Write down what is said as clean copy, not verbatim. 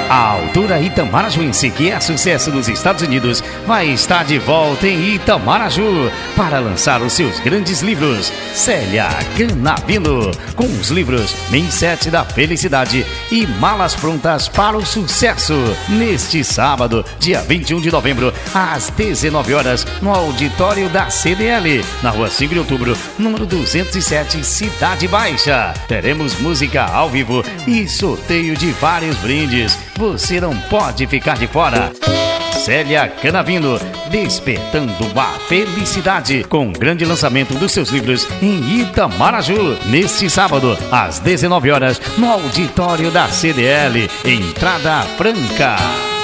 A autora itamarajuense, que é sucesso nos Estados Unidos, vai estar de volta em Itamaraju para lançar os seus grandes livros. Célia Canavino, com os livros Mindset da Felicidade e Malas Prontas para o Sucesso. Neste sábado, dia 21 de novembro, às 19 horas, no auditório da CDL, na rua 5 de outubro, número 207, Cidade Baixa. Teremos música ao vivo e sorteio de vários brindes. Você não pode ficar de fora. Célia Canavino, despertando a felicidade, com o grande lançamento dos seus livros em Itamaraju, neste sábado, às 19 horas, no auditório da CDL, entrada franca.